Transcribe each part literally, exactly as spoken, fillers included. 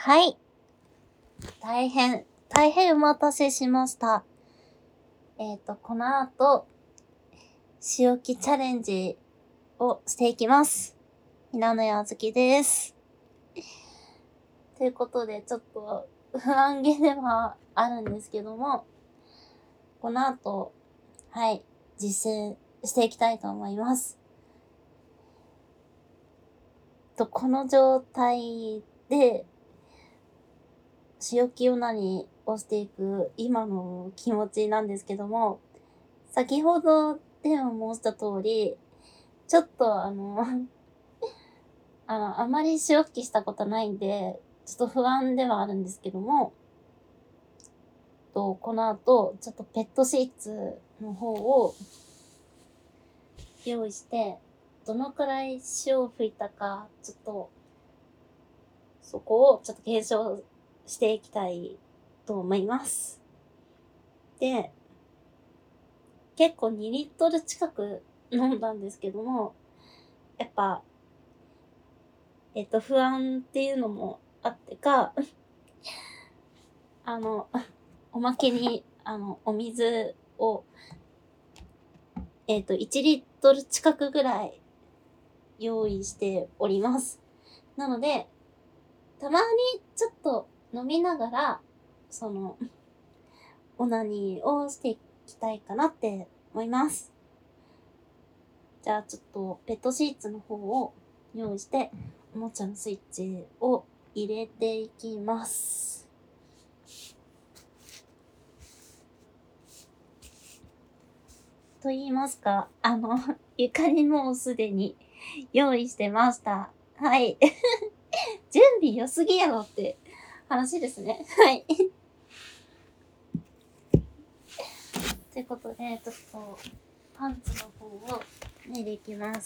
はい。大変、大変お待たせしました。えっと、この後、仕置きチャレンジをしていきます。ひなのやあずきです。ということで、ちょっと不安げではあるんですけども、この後、はい、実践していきたいと思います。と、この状態で、仕置きオナニーをしていく今の気持ちなんですけども、先ほどでも申した通り、ちょっとあの、あの、あまり仕置きしたことないんで、ちょっと不安ではあるんですけども、と、この後、ちょっとペットシーツの方を用意して、どのくらい潮を吹いたか、ちょっと、そこをちょっと検証していきたいと思います。で、結構にリットル近く飲んだんですけども、やっぱ、えっと、不安っていうのもあってか、あの、おまけに、あの、お水を、えっと、いちリットル近くぐらい用意しております。なので、たまにちょっと飲みながら、その、オナニーをしていきたいかなって思います。じゃあちょっとペットシーツの方を用意して、おもちゃのスイッチを入れていきます。と言いますか、あの、床にもうすでに用意してました。はい。準備良すぎやろって話ですね。はい。ということで、ちょっと、パンツの方を脱いでいきます。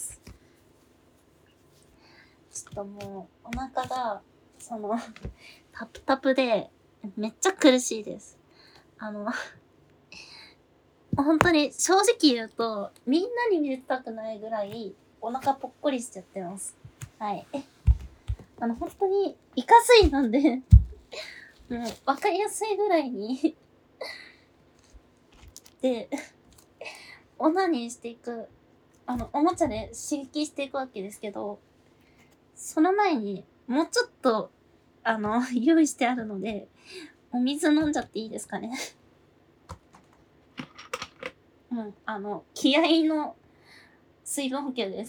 ちょっともう、お腹が、その、タプタプで、めっちゃ苦しいです。あの、本当に正直言うと、みんなに見せたくないぐらい、お腹ぽっこりしちゃってます。はい。あの、本当に、イカ水なんで、もう、わかりやすいぐらいにで、オナニーしていく、あの、おもちゃで刺激していくわけですけど、その前に、もうちょっと、あの、用意してあるので、お水飲んじゃっていいですかね。うん、あの、気合の水分補給です。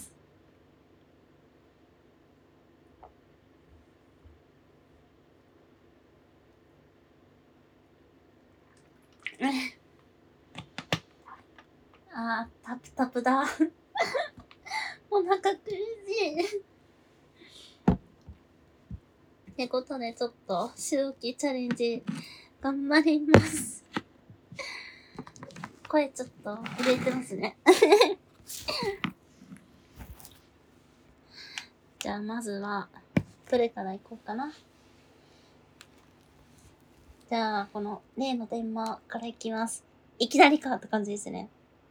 あー、タプタプだ。お腹苦しい。ってことで、ちょっと、周期チャレンジ、頑張ります。声ちょっと、震えてますね。じゃあ、まずは、どれから行こうかな。じゃあ、この、例の電話から行きます。いきなりかって感じですね。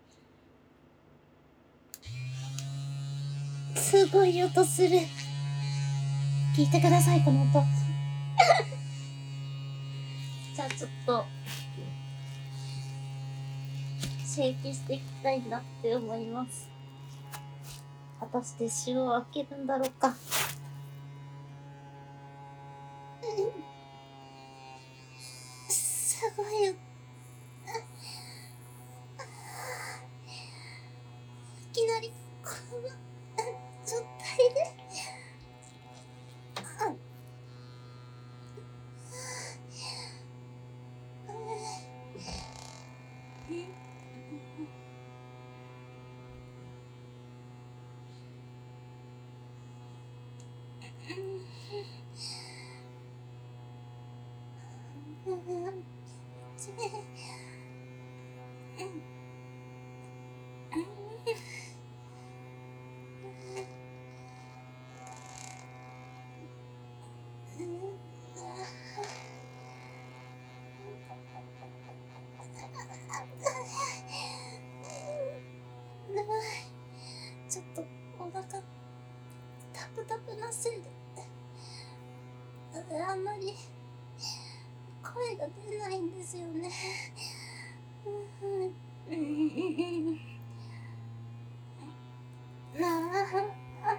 すごい音する。聞いてください、この音。じゃあ、ちょっと、刺激していきたいなって思います。果たして塩を開けるんだろうか。すごいよ。いきなり、この状態で。ちょっとお腹タプタプなせいであんまり声が出ないんですよね。うん。なあ。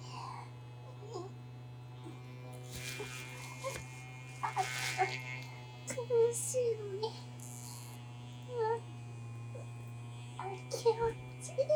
苦しいのに。気持ちいい。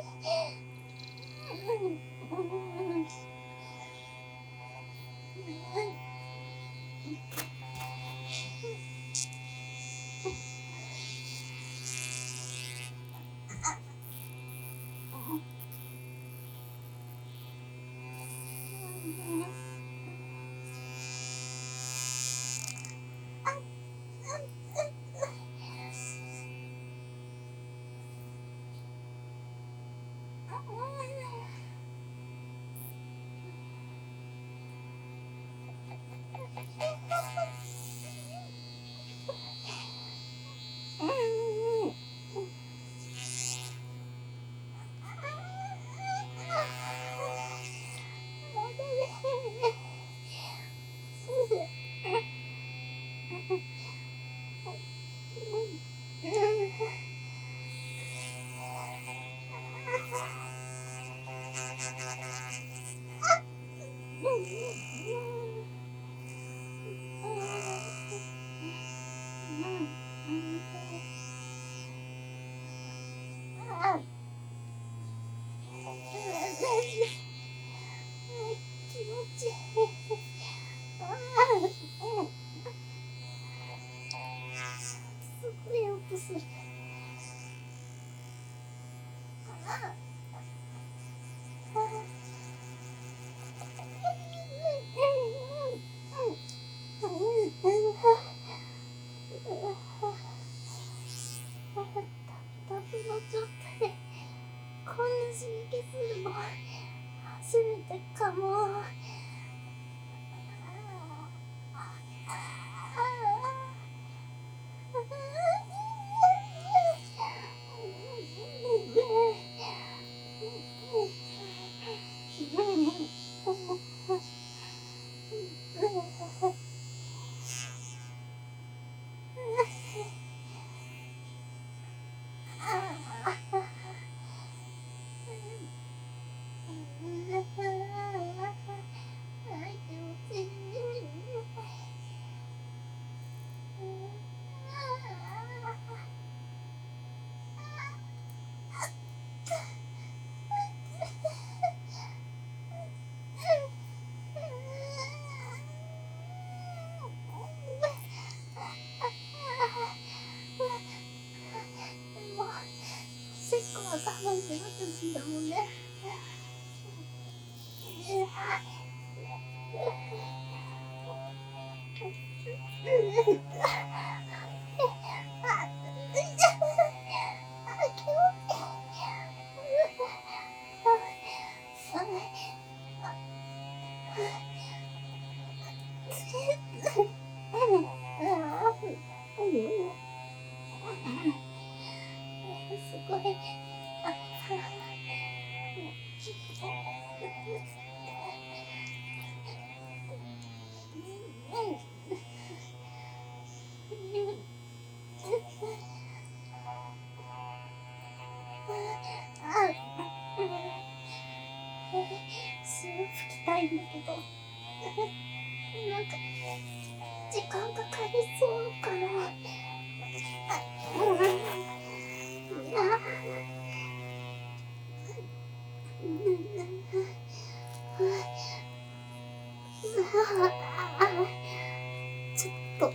初めてかも。我慢しなきゃなんだもんね。すごい。すぐ吹きたいんだけど、なんか時間かかりそうかな。ちょっと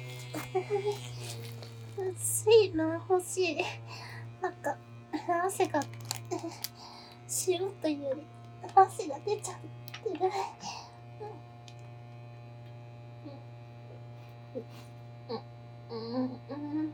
水分欲しい。なんか汗が塩というより汗が出ちゃってる。うんうんうん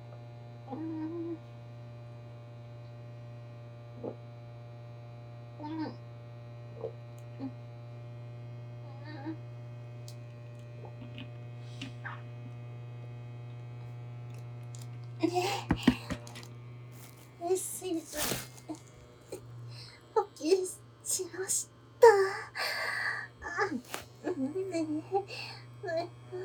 水分補給しました。あ、ねえ。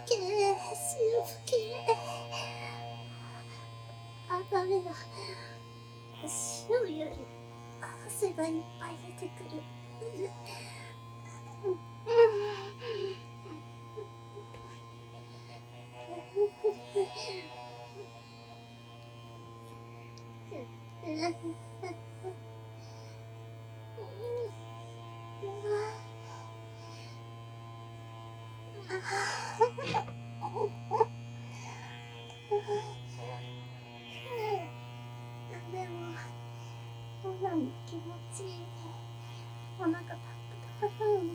けー、強けー。あ、ダメだ。死ぬより汗がいっぱい出てくる。でも、こんなに気持ちいい。お腹パックパクよね。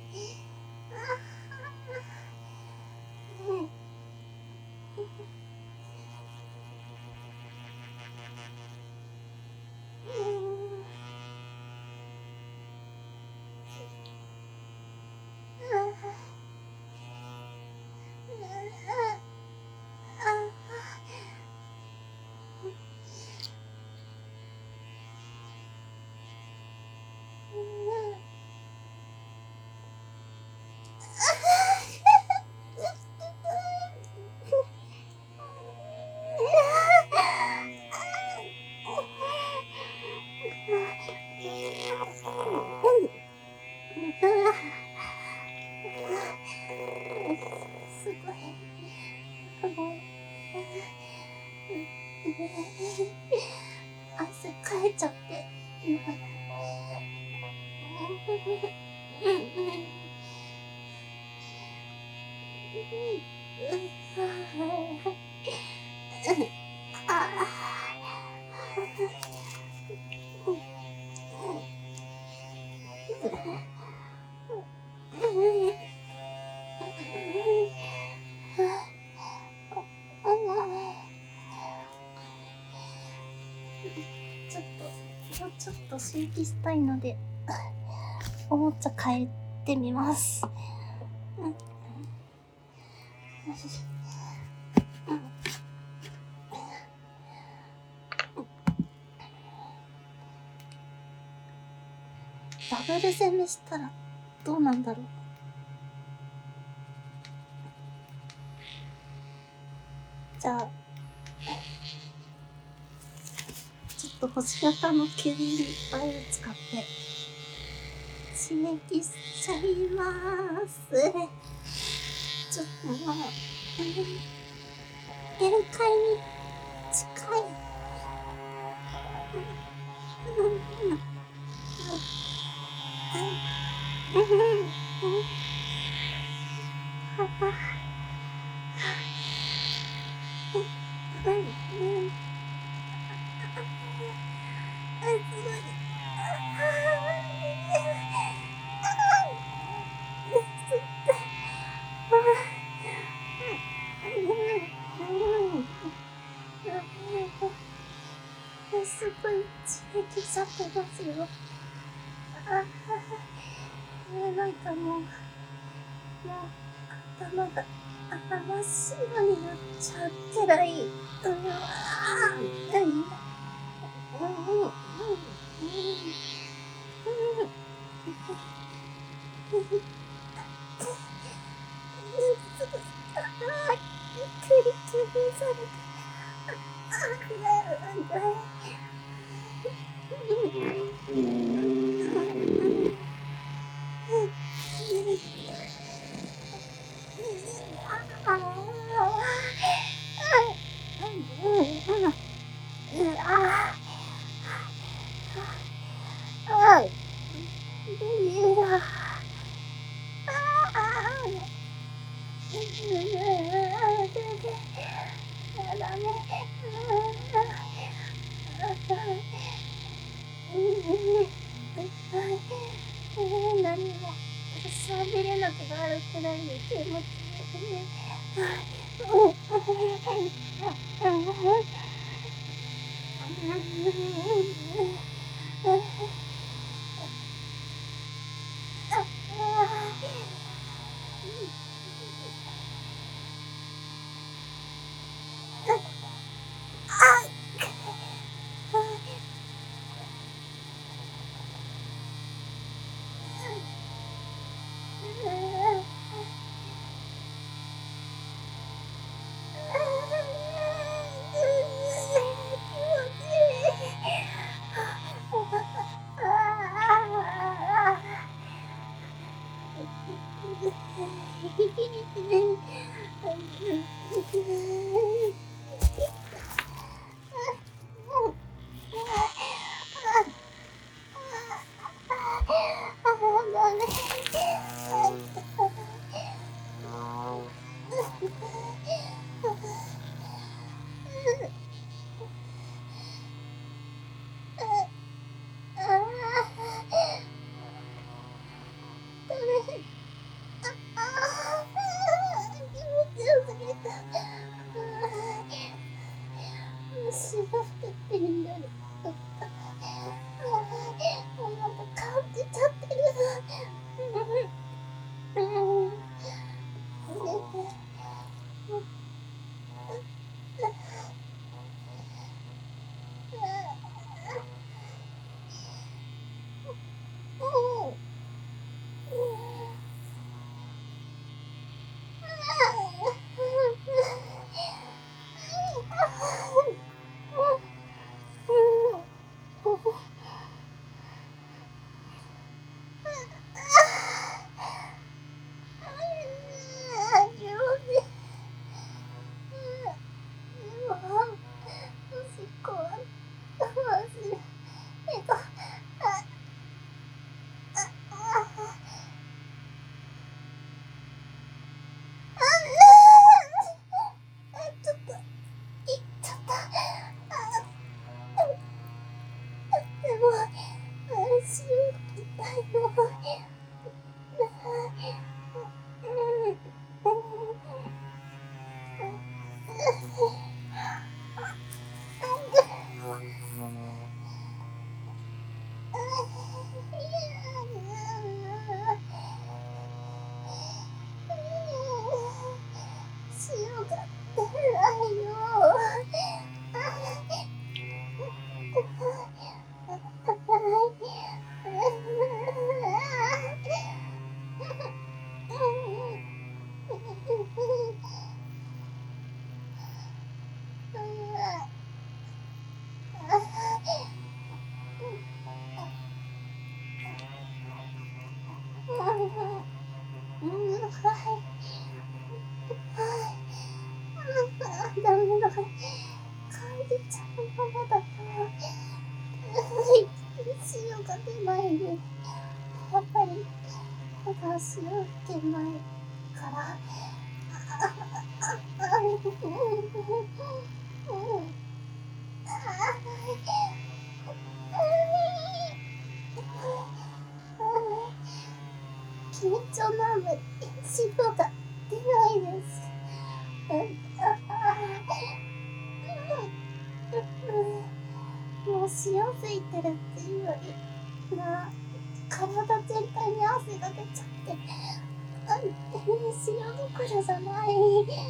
すごい。汗かいちゃって。ちょっと、もうちょっと刺激したいので、おもちゃ変えてみます。うん。ダブル攻めしたらどうなんだろう。じゃあ、ちょっと星型のキュリーバイを使って刺激しちゃいまーす。ちょっともう、限界に近い。すごい刺激しちゃってますよ。ああ、なんかもう、もう頭が真っ白になっちゃうくらい。うわあ、うん、うん、うん、うん、何も喋れなくなるくらいに気持ちいいね。 足が出てるんだね。もうまた感じちゃってる。うん。うん。足を受けないから。緊張のあまり指導が出ないです。もう塩ついてるっていうよりな、体全体に汗が出ちゃって、塩どころじゃない。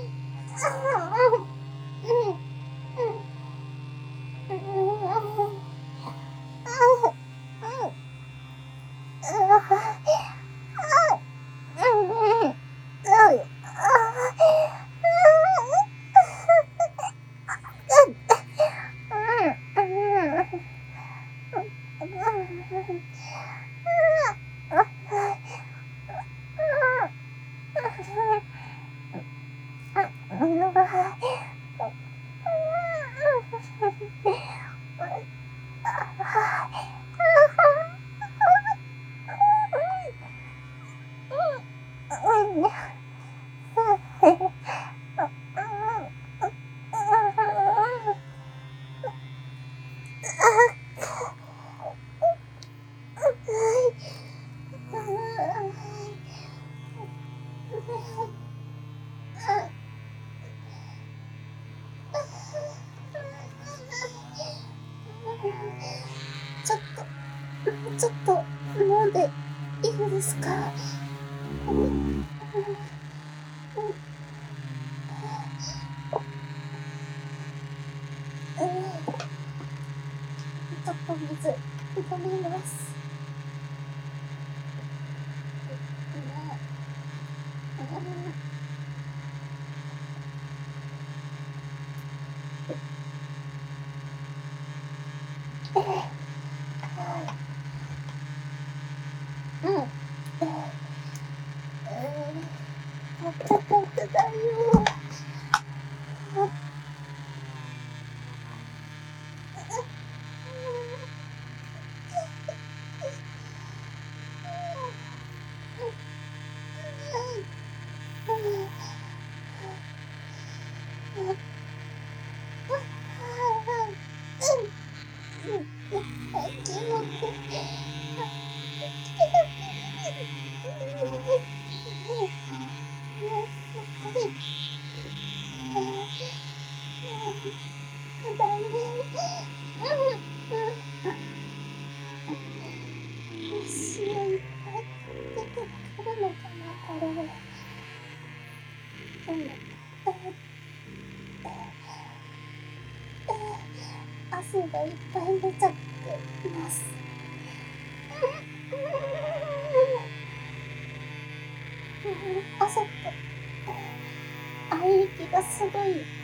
ちょっと、ちょっと飲んでいいですか？ちょっと水飲みます。うん。あったかくだよ。 だね。虫をいっぱい出てくるのかな、これ。うん。え汗がいっぱい出ちゃってます。汗と喘息がすごい出て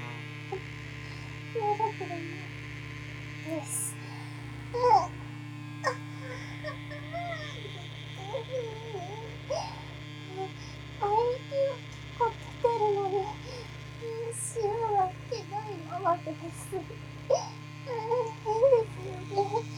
くるのです。喘息は結構出てるのに、塩は出ないままです。変ですよね。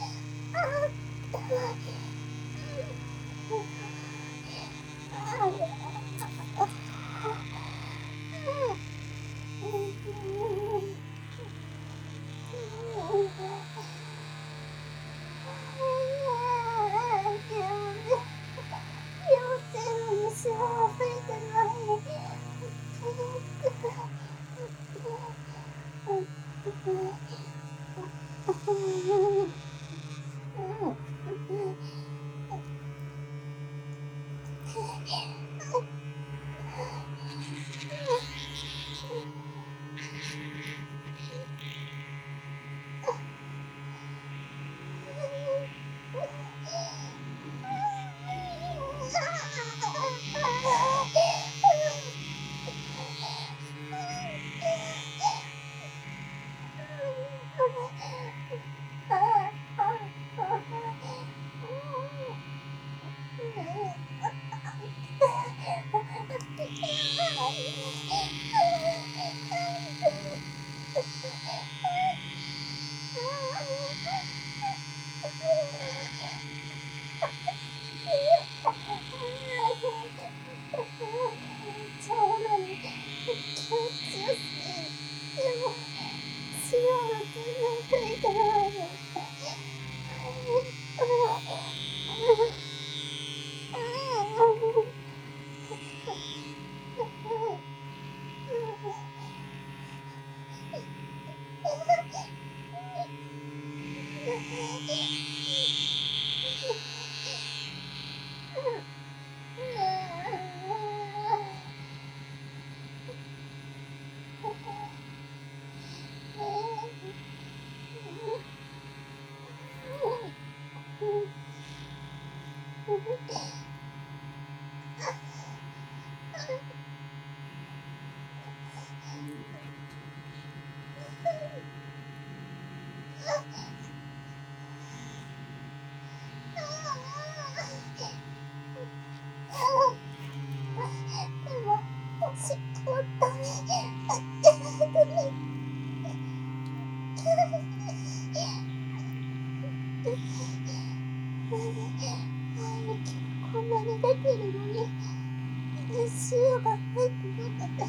こんなに出てるのに塩が入ってなかった。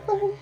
ごい。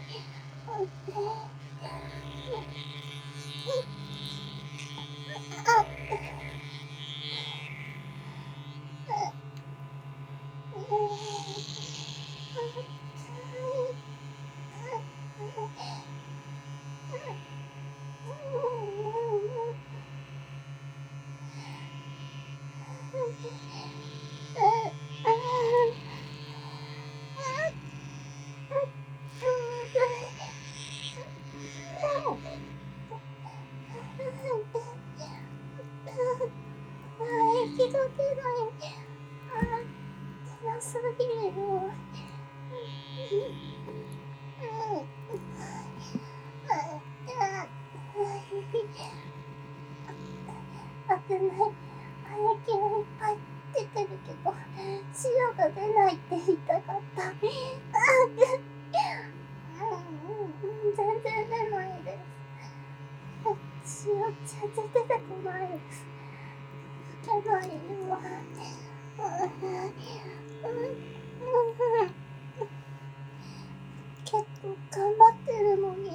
息が出ない。辛すぎるよ。危ない。唾液がいっぱい出てるけど、塩が出ないって言いたかった。全然出ないです。塩全然出てこないです。出ないよ。結構頑張ってるのに。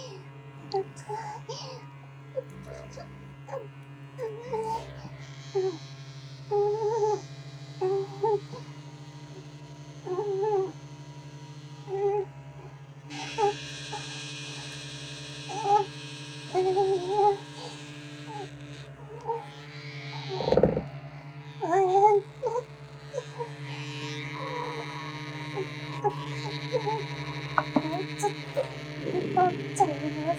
ちょっと粘っちゃいます。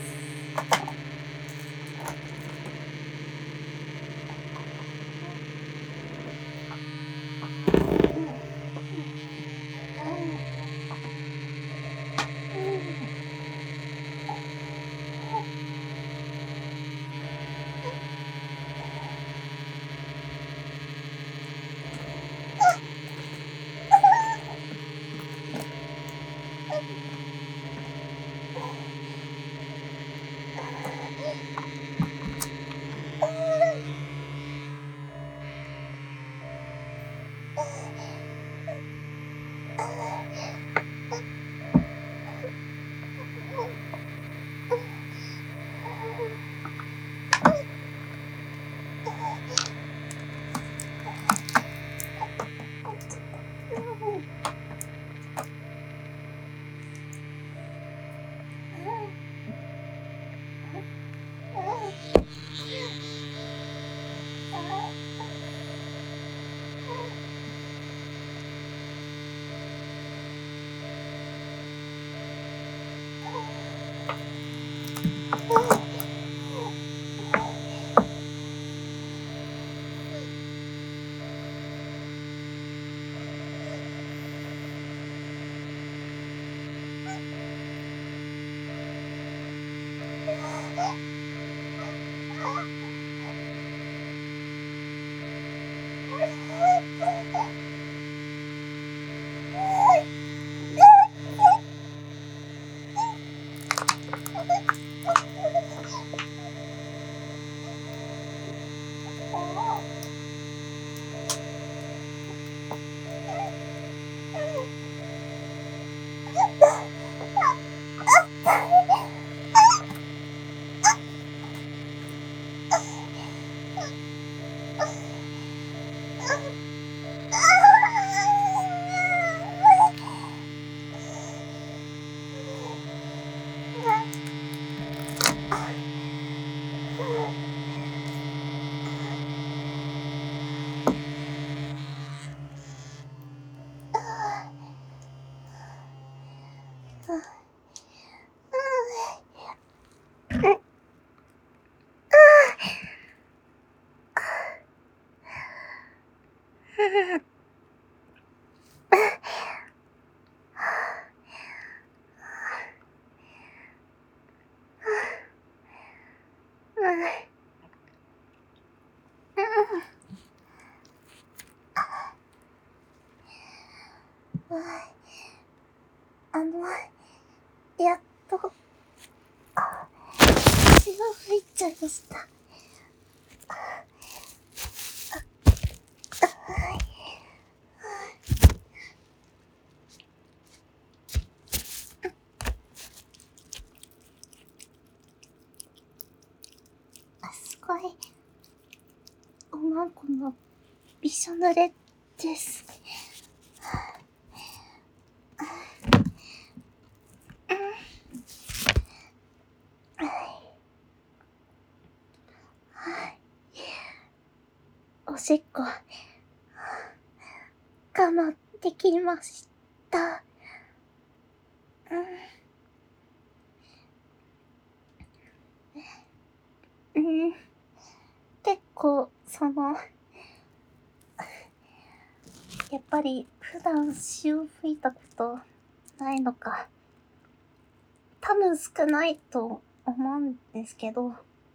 あの、やっと、血が入っちゃいました。 はい。おまんこのびしょ濡れです。おしっこ、我慢できました。うん。うん。結構、その、やっぱり普段潮吹いたことないのか、多分少ないと思うんですけど、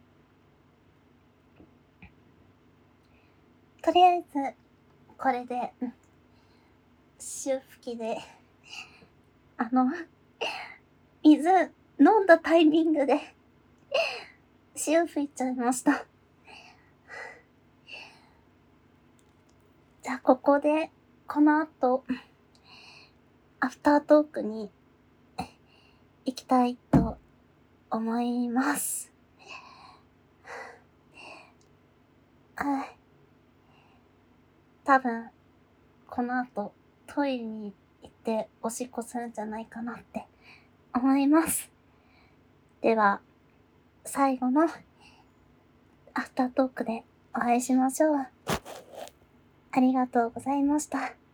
とりあえず、これで、うん、潮吹きで、あの、水飲んだタイミングで、潮吹いちゃいました。じゃあ、ここで、この後、アフタートークに行きたいと思います。はい。多分、この後、トイレに行っておしっこするんじゃないかなって思います。では、最後のアフタートークでお会いしましょう。ありがとうございました。